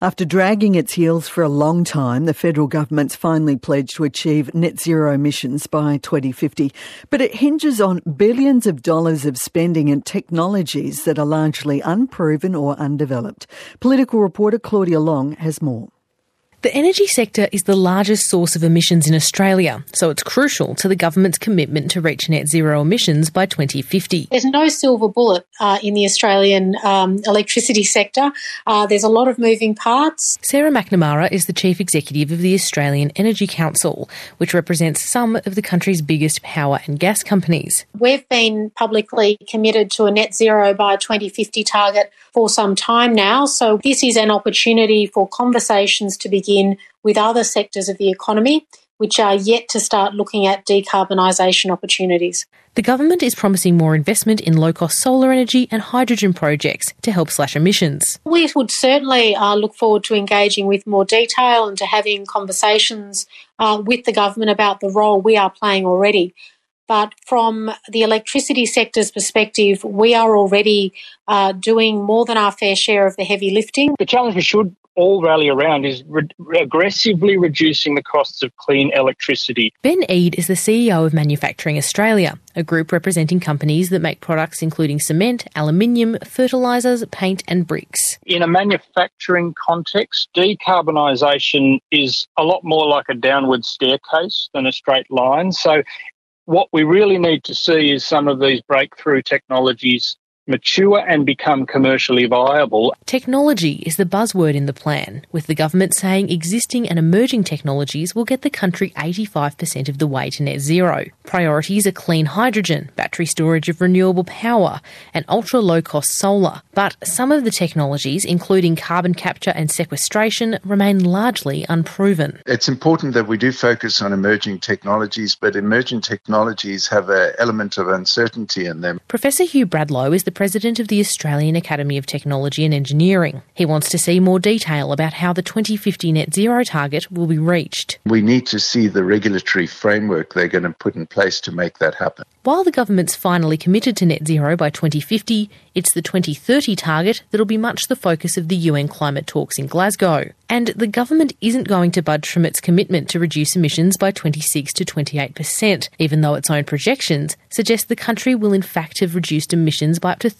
After dragging its heels for a long time, the federal government's finally pledged to achieve net zero emissions by 2050. But it hinges on billions of dollars of spending in technologies that are largely unproven or undeveloped. Political reporter Claudia Long has more. The energy sector is the largest source of emissions in Australia, so it's crucial to the government's commitment to reach net zero emissions by 2050. There's no silver bullet in the Australian electricity sector. There's a lot of moving parts. Sarah McNamara is the Chief Executive of the Australian Energy Council, which represents some of the country's biggest power and gas companies. We've been publicly committed to a net zero by 2050 target for some time now, so this is an opportunity for conversations to begin with other sectors of the economy, which are yet to start looking at decarbonisation opportunities. The government is promising more investment in low-cost solar energy and hydrogen projects to help slash emissions. We would certainly look forward to engaging with more detail and to having conversations with the government about the role we are playing already. But from the electricity sector's perspective, we are already doing more than our fair share of the heavy lifting. The challenge we should all rally around is aggressively reducing the costs of clean electricity. Ben Eade is the CEO of Manufacturing Australia, a group representing companies that make products including cement, aluminium, fertilisers, paint and bricks. In a manufacturing context, decarbonisation is a lot more like a downward staircase than a straight line. So what we really need to see is some of these breakthrough technologies mature and become commercially viable. Technology is the buzzword in the plan, with the government saying existing and emerging technologies will get the country 85% of the way to net zero. Priorities are clean hydrogen, battery storage of renewable power, and ultra-low-cost solar. But some of the technologies, including carbon capture and sequestration, remain largely unproven. It's important that we do focus on emerging technologies, but emerging technologies have an element of uncertainty in them. Professor Hugh Bradlow is the president of the Australian Academy of Technology and Engineering. He wants to see more detail about how the 2050 net zero target will be reached. We need to see the regulatory framework they're going to put in place to make that happen. While the government's finally committed to net zero by 2050, it's the 2030 target that'll be much the focus of the UN climate talks in Glasgow. And the government isn't going to budge from its commitment to reduce emissions by 26 to 28%, even though its own projections suggest the country will in fact have reduced emissions by up to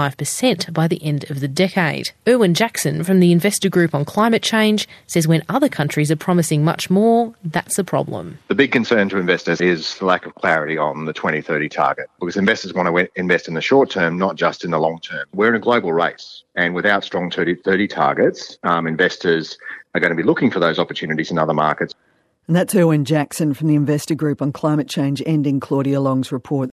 35% by the end of the decade. Erwin Jackson from the Investor Group on Climate Change says when other countries are promising much more, that's a problem. The big concern to investors is the lack of clarity on the 2030 target, because investors want to invest in the short term, not just in the long term. We're in a global race, and without strong 2030 targets, investors are going to be looking for those opportunities in other markets. And that's Erwin Jackson from the Investor Group on Climate Change, ending Claudia Long's report.